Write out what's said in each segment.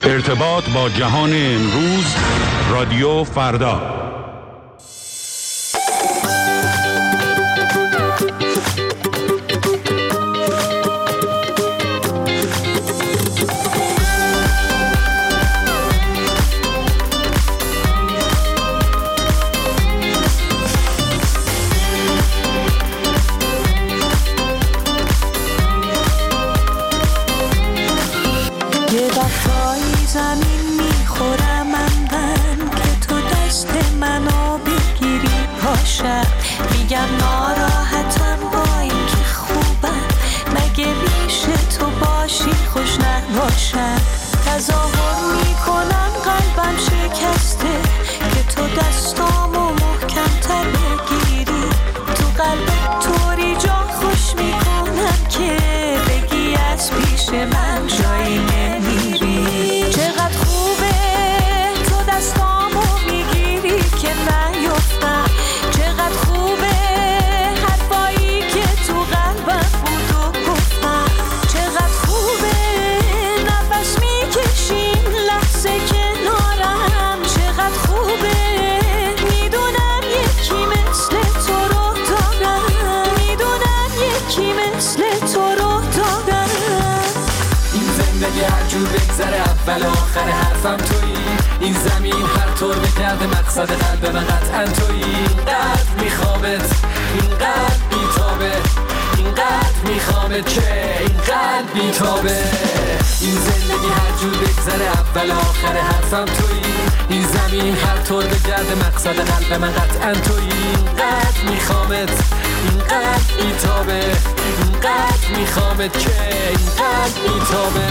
ارتباط با جهان امروز، رادیو فردا. میگم ناراحتم با این که خوبم، مگه میشه تو باشی خوش نباشم. تظاهر میکنم قلبم شکسته که تو دستامو محکم تر بگیری. تو قلبت طوری جا خوش میکنم که بگی از پیش من جایی نمیری. چقدر خوبه تو دستامو میگیری که نیفتم. چقدر خوبه حرفایی که تو قلبم بود و گفتم. چقدر خوبه نفس میکشیم لحظه کنارم. چقدر خوبه میدونم یکی مثل تو رو دارم. میدونم یکی مثل تو رو دارم. این زندگی هر جور بگذره اول و آخر حرفم تویی. این زمین هر طور بگرده مقصد قلب من قطعا تویی. اینقدر میخوامت، اینقدر بیتابه، اینقدر میخوامت که اینقدر بیتابه. این زندگی هر جور بگذره اول آخر حرفم تویی. این زمین هر طور بگرده مقصد قلب من قطعا تویی. اینقدر میخوامت، اینقدر بیتابه، اینقدر میخوامت که اینقدر بیتابه.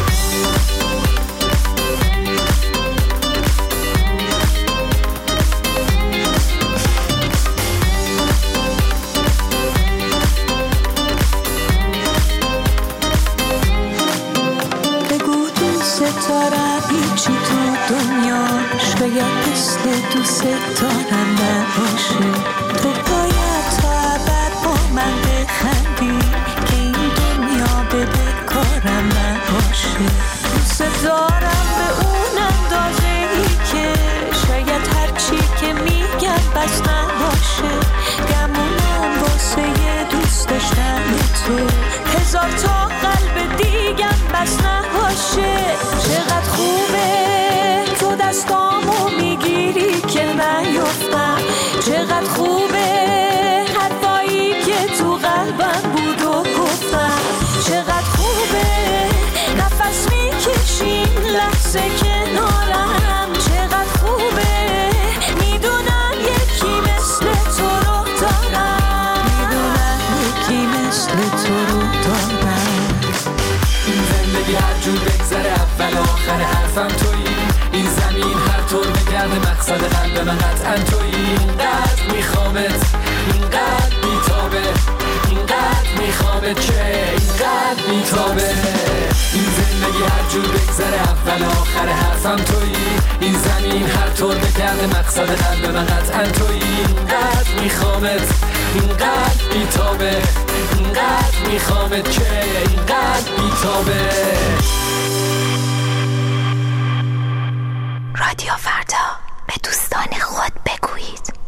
ستاره هیچی تو دنیا شاید مثل دوست دارم نباشه. تو باید تا ابد با من بخندی که این دنیا به کارم نباشه. دوست دارم به اون اندازه ای که شاید هرچی که میگم بس نباشه. گمونم واسه یه دوست داشتن تو هزار تا قلب دیگم بس نباشه. چقدر خوبه تو دستامو میگیری که نیفتم. چقدر خوبه حرفایی که تو قلبم بود و گفتم. چقدر خوبه نفس میکشیم لحظه کنارم. چقدر خوبه میدونم یکی مثل تو رو دارم. میدونم یکی مثل تو رو دارم. این زندگی هر جور بگذره اول آخر حرفم تویی. این زمین هر طور بگرده مقصد قلب من قطعا تویی. اینقدر میخوامت، اینقدر بیتابه، اینقدر میخوامت که اینقدر بیتابه. این زندگی هر جور بگذره اول آخر حرفم تویی. این زمین هر طور بگرده مقصد قلب من قطعا تویی. اینقدر میخوامت، اینقدر بیتابه، اینقدر میخوامت که اینقدر بیتابه. رادیو فردا، به دوستان خود بگویید.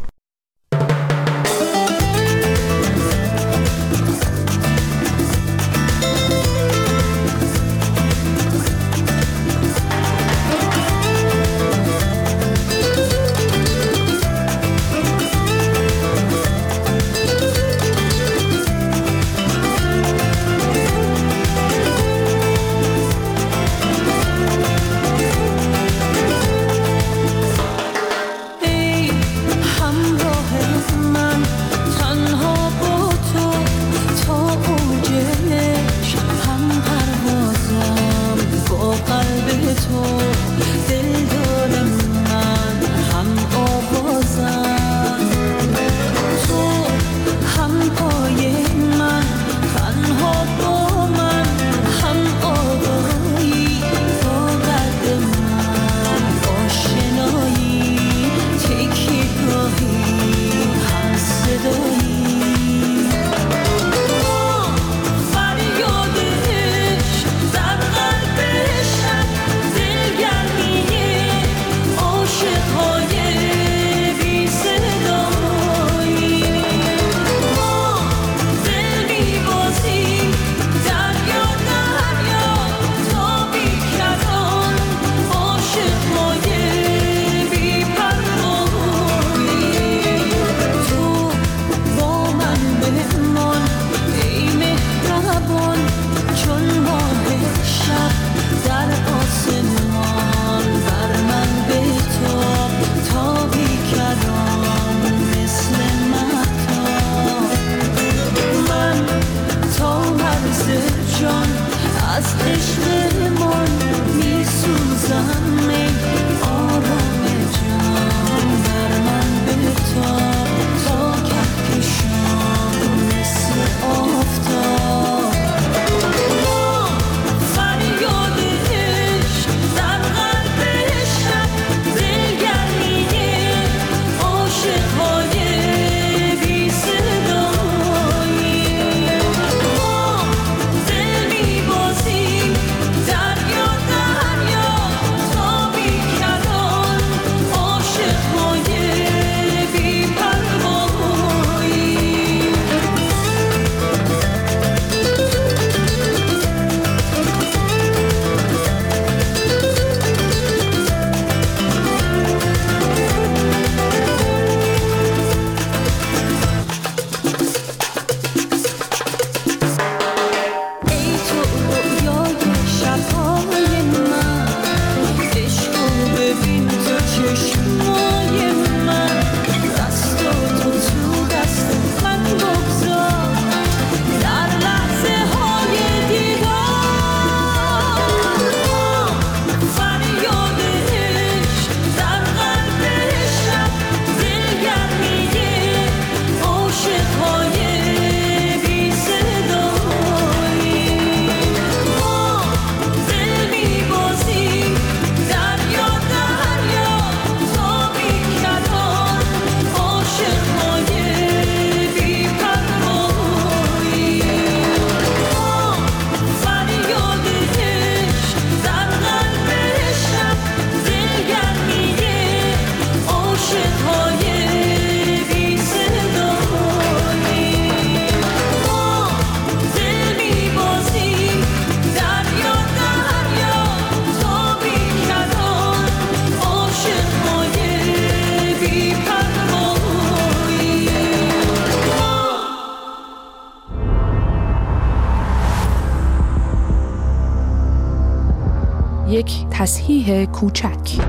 یک تصحیح کوچک.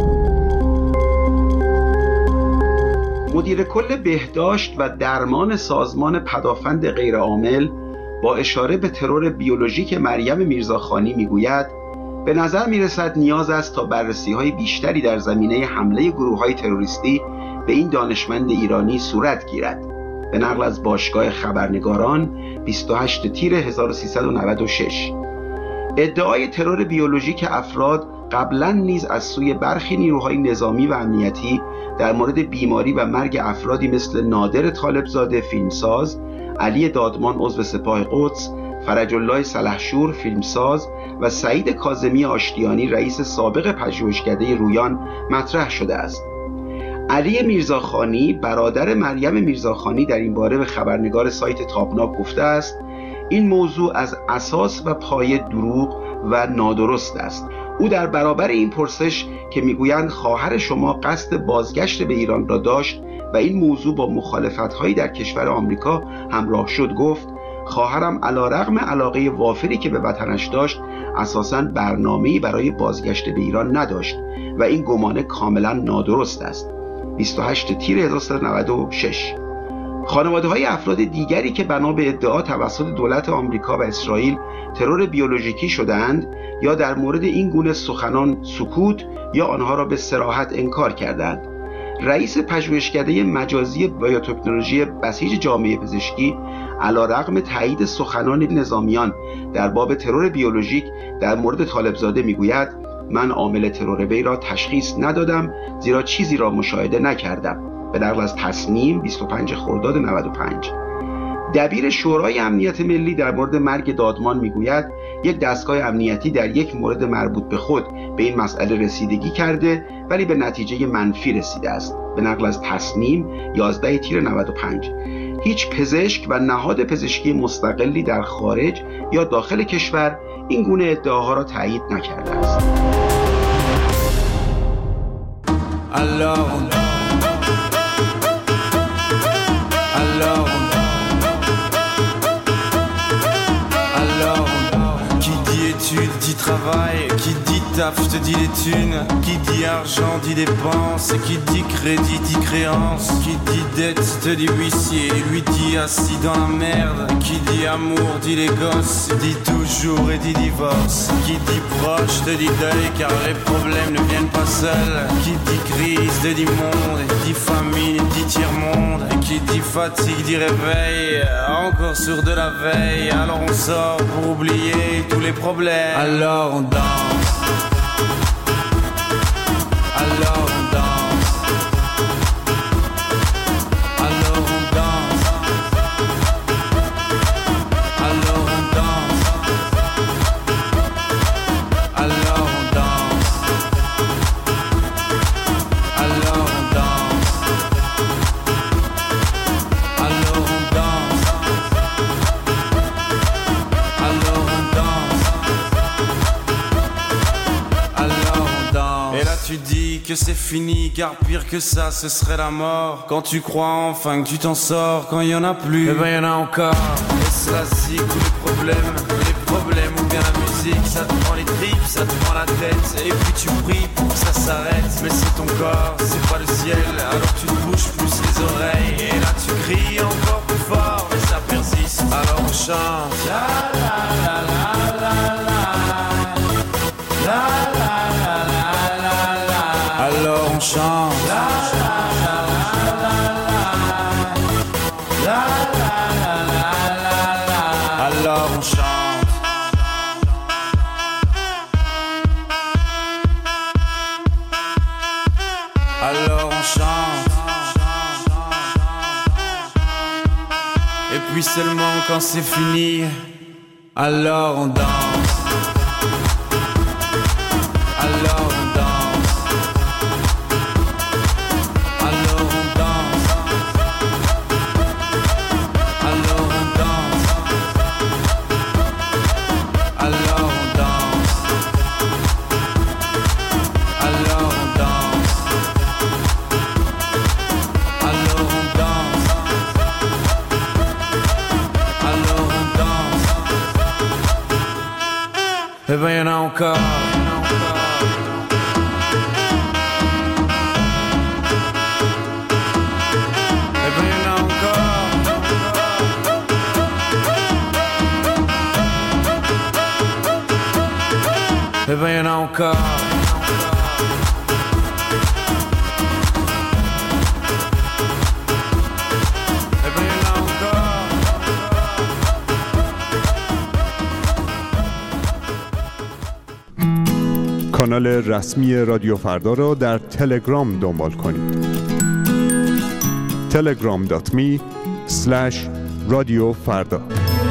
مدیر کل بهداشت و درمان سازمان پدافند غیرعامل با اشاره به ترور بیولوژیک مریم میرزاخانی میگوید به نظر میرسد نیاز است تا بررسی‌های بیشتری در زمینه حمله گروه‌های تروریستی به این دانشمند ایرانی صورت گیرد. به نقل از باشگاه خبرنگاران 28 تیر 1396. ادعای ترور بیولوژیک افراد قبلا نیز از سوی برخی نیروهای نظامی و امنیتی در مورد بیماری و مرگ افرادی مثل نادر طالبزاده فیلمساز، علی دادمان عضو سپاه قدس، فرج الله سلحشور فیلمساز و سعید کاظمی آشتیانی رئیس سابق پژوهشکده رویان مطرح شده است. علی میرزاخانی برادر مریم میرزاخانی در این باره به خبرنگار سایت تابناک گفته است این موضوع از اساس و پایه دروغ و نادرست است. او در برابر این پرسش که میگویند خواهر شما قصد بازگشت به ایران را داشت و این موضوع با مخالفت‌هایی در کشور آمریکا همراه شد گفت خواهرم علیرغم علاقه وافری که به وطنش داشت اساساً برنامه‌ای برای بازگشت به ایران نداشت و این گمان کاملا نادرست است. 28 تیر 1396. خانواده‌های افراد دیگری که بنا به ادعا توسط دولت آمریکا و اسرائیل ترور بیولوژیکی شدند یا در مورد این گونه سخنان سکوت یا آنها را به صراحت انکار کردند. رئیس پژوهشکده مجازی بیوتکنولوژی بسیج جامعه پزشکی علیرغم تایید سخنان نظامیان در باب ترور بیولوژیک در مورد طالبزاده میگوید من عامل ترور وی را تشخیص ندادم زیرا چیزی را مشاهده نکردم. به نقل از تصنیم 25 خرداد 95. دبیر شورای امنیت ملی در مورد مرگ دادمان میگوید یک دستگاه امنیتی در یک مورد مربوط به خود به این مسئله رسیدگی کرده ولی به نتیجه منفی رسیده است. به نقل از تصنیم 11 تیر 95. هیچ پزشک و نهاد پزشکی مستقلی در خارج یا داخل کشور این گونه ادعاها را تایید نکرده است. Qui dit études dit travail, qui dit taf te dit les thunes, qui dit argent dit dépenses, qui dit crédit dit créance, qui dit dette te dit huissier, lui dit assis dans la merde, qui dit amour dit les gosses, dit toujours et dit divorce, qui dit proche te dit deuil car les problèmes ne viennent pas seuls, qui dit crise te dit monde, dit famine dit tiers-monde, qui dit fatigue dit réveil, encore sourd de la veille, alors on sort pour oublier tous les problèmes. Alors on danse. Alors on danse. Alors on danse. Alors on danse. Alors on danse. Alors on danse. Alors on danse. Alors on danse. Alors on danse. Et là tu dis que c'est fini car pire que ça ce serait la mort. Quand tu crois enfin que tu t'en sors, quand il y en a plus, eh ben y en a encore. Et c'est la zig ou les problèmes ou bien la musique, ça te prend les tripes, ça te prend la tête. Et puis tu pries pour que ça s'arrête, mais c'est ton corps, c'est pas le ciel. Alors tu te bouges plus les oreilles et là tu cries encore plus fort, mais ça persiste. Alors on chante. La la la la la la. La la la la la la. Alors on chante. La la la la la la. La la la la la la. Alors on chante. Alors on chante. Et puis seulement quand c'est fini, alors on danse. Alors on danse. Alors on danse. Alors on danse. Alors on danse. Alors on danse. Alors on danse. Alors on danse. Eh ben y'en a encore. ببین آنکار کانال رسمی رادیو فردا را در تلگرام دنبال کنید. telegram.me/رادیوفردا.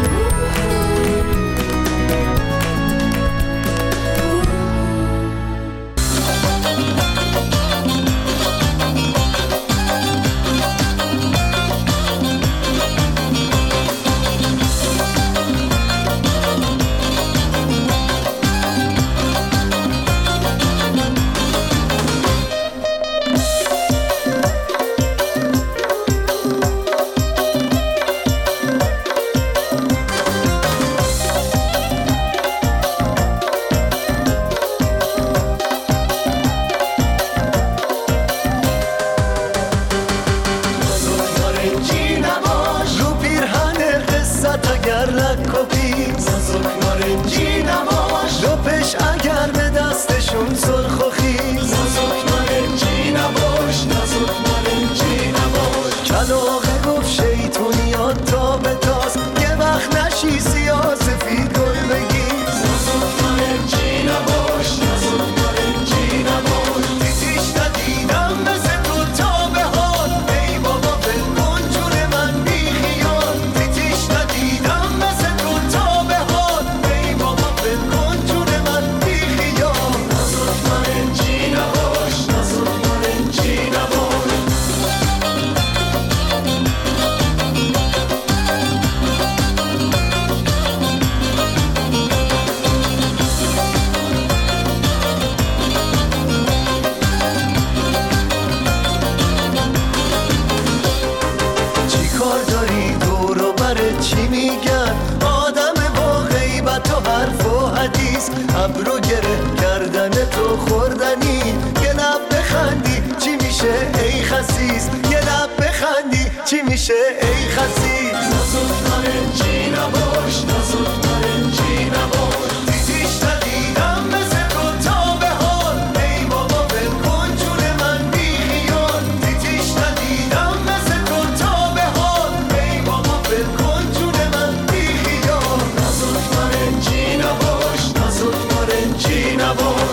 ابرو گره کردن تو خوردنی، یه لب بخندی چی میشه ای خسیس، یه لب بخندی چی میشه ای خسیس. نازک نارنجی نباش، نازک نارنجی نباش، دیدیش ندیدم مثل تو تا به حال، ای بابا بلکن جون من بی خیال، دیدیش ندیدم مثل تو تا به حال، ای بابا بلکن جون من بی خیال. نازک نارنجی نباش، نازک نارنجی نباش.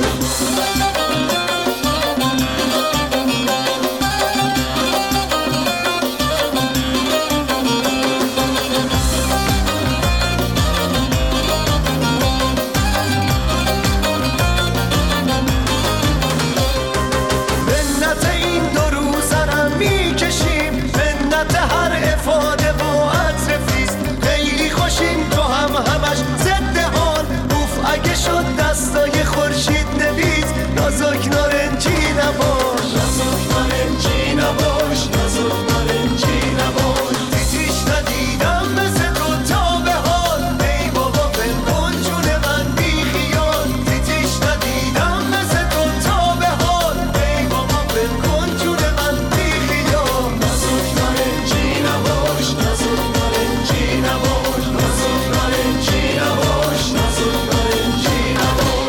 دستای خورشید نویز، نازک نارنجی نباش، نازک نارنجی نباش، نازک نارنجی نباش، دیدیش ندیدم مثل تو تا به حال، ای بابا بلکن جون من بی خیال، دیدیش ندیدم مثل تو تا به حال، ای بابا بلکن جون من بی خیال. نازک نارنجی نباش، نازک نارنجی نباش، نازک نارنجی نباش، نازک نارنجی نباش.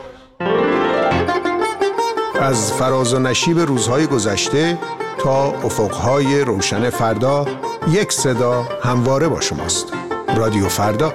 از فراز و نشیب روزهای گذشته تا افقهای روشن فردا، یک صدا همواره با شماست. رادیو فردا.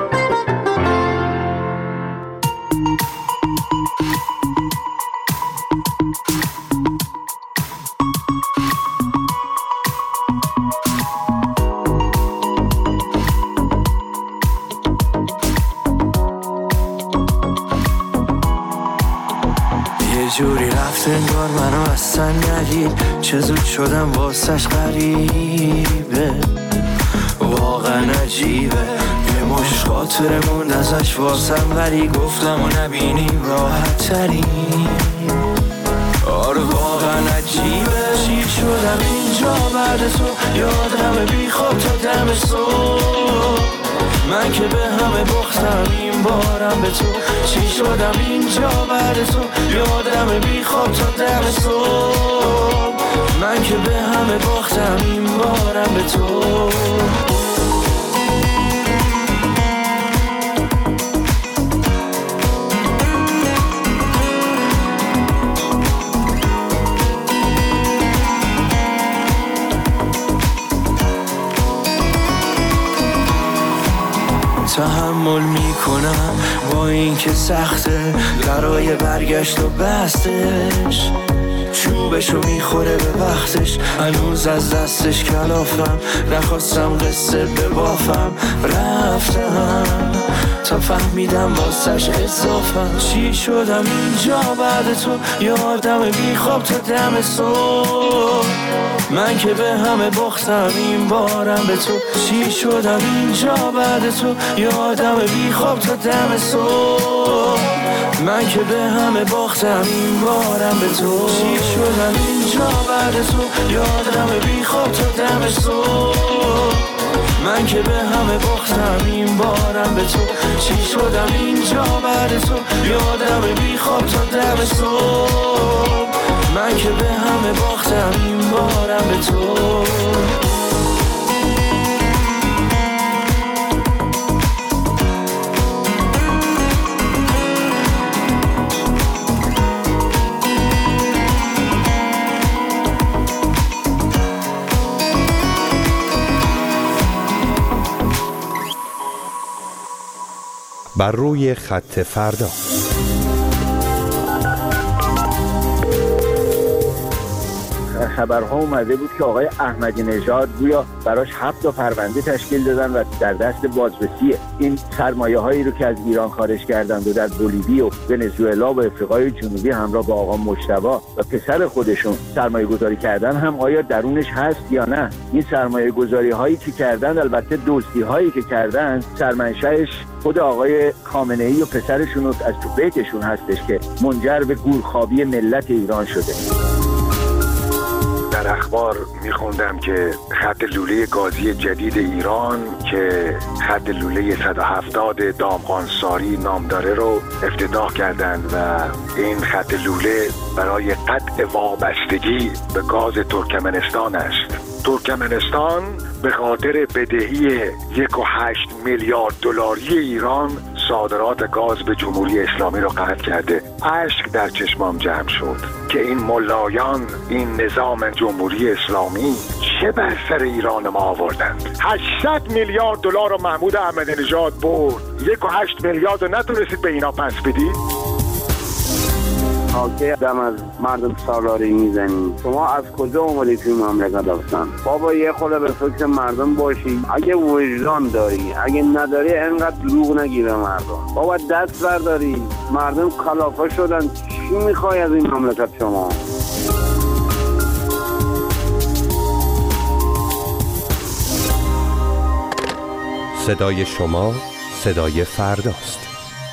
جوری رفت انگار منو اصلا ندید، چه زود شدم واسش غریبه، واقعا عجیبه، یه مش خاطره موند ازش واسم، ولی گفتم و نبینیم راحت ترین. آره واقعا عجیبه، چی شدم اینجا بعد تو، یادم بی خواب تا دم صبح، من که به همه باختم این بارم به تو، چی شدم اینجا بعد تو، یادم بی خواب تا دم صبح. من که به همه باختم این بارم به تو. تحمل میکنم با این که سخته، برای برگشت و بستش چوبشو میخوره به وقتش، هنوز از دستش کلافم، نخواستم قصه ببافم، رفتم تا فهمیدم واسش اضافم. چی شدم اینجا بعد تو، یادم بی خواب تا دم صبح. من که به همه باختم این بارم به تو، چی شدم اینجا بعد تو، یادم بی خواب تا دم صبح. من که به همه باختم این بارم به تو، چی شدم اینجا بعد تو، یادم بی خواب تا دم صبح. من که به همه باختم این بارم به تو، چی شدم اینجا بعد تو، یادم بی خواب تا دم صبح. من که به همه باختم این بارم به تو. بر روی خط فردا. خبرها اومده بود که آقای احمدی نژاد گویا براش 7 تا پرونده تشکیل دادن و در دست بازرسی این سرمایه هایی رو که از ایران خارج کردند و در بولیوی و ونزوئلا و افریقای جنوبی همراه با آقا مجتبی و پسر خودشون سرمایه گذاری کردن هم آیا درونش هست یا نه. این سرمایه گذاری هایی که کردن، البته دزدی هایی که کردن، سرمنشأش خود آقای خامنه‌ای و پسرشون از تو بیتشون هستش که منجر به گورخوابی ملت ایران شده. در اخبار میخوندم که خط لوله گازی جدید ایران که خط لوله 170 دامغانساری نام داره رو افتتاح کردند و این خط لوله برای قطع وابستگی به گاز ترکمنستان است. ترکمنستان به خاطر بدهی 1.8 میلیارد دلاری ایران صادرات گاز به جمهوری اسلامی رو قطع کرده. اشک در چشمام جمع شد که این ملایان، این نظام جمهوری اسلامی چه بر سر ایران ما آوردند. 800 میلیارد دلار رو محمود احمدی نژاد برد، 1.8 میلیارد رو نتونستید به اینا پس بدید. حاکه دم از مردم سالاری میزنی. شما از کجا اومدی توی مملکت هستن؟ بابا یه خورده به فکر مردم باشی. اگه وجدان داری، اگه نداری انقدر دروغ نگی به مردم. بابا دست برداری. مردم کلافه شدن. چی میخوای از این مملکت شما؟ صدای شما صدای فرداست.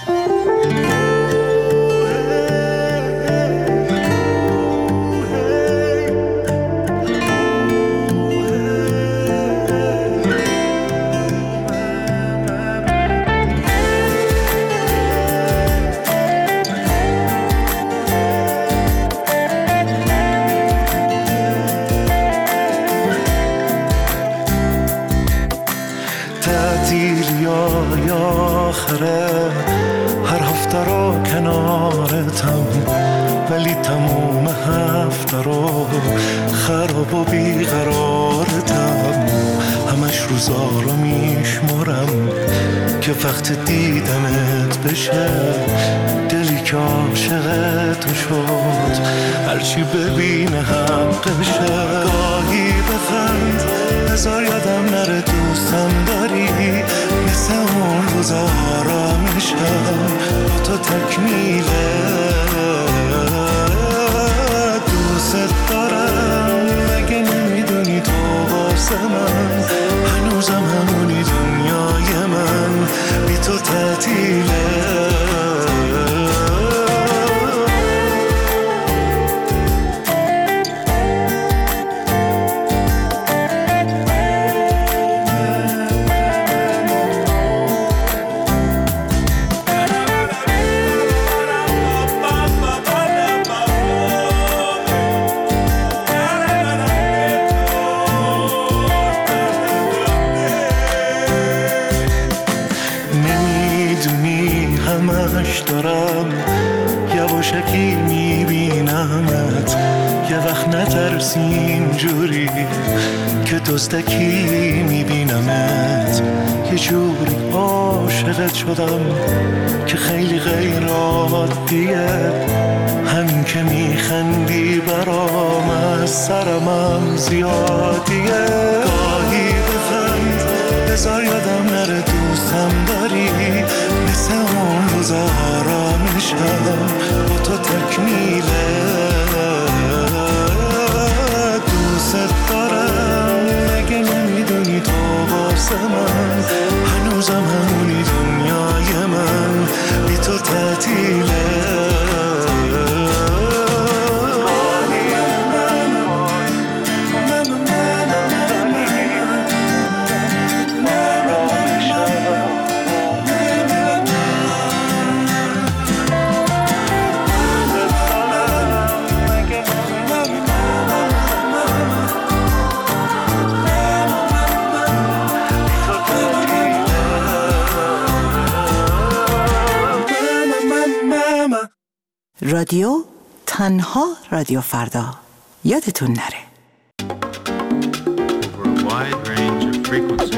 هر هفته رو کنارتم، ولی تموم هفته رو خراب و بیقرارتم. همش روزا رو میشمارم که وقت دیدنت بشه، دلی که عاشقت شد هرچی ببینه حقشه. گاهی بخند بذار یادم نره دوستم داری، مثل اون روزا آرامشم با تو تکمیله. دوست دارم مگه نمیدونی تو واسه من هنوزم همونی، دنیای من بی تو تعطیله. یواشکی میبینمت، یه وقت نترسی اینجوری که دزدکی میبینمت. یه جوری عاشقت شدم که خیلی غیر عادیه، همین که میخندی برام از سرمم زیادیه. گاهی بخند بذار یادم نره دوستم داری، مثل اون روزا آرامشم با تو تکمیله. دوست دارم مگه نمیدونی تو واسه من هنوزم همونی دنیای من، بی تو تعطیله. رادیو تنها رادیو فردا، یادتون نره. Over a wide range of frequencies.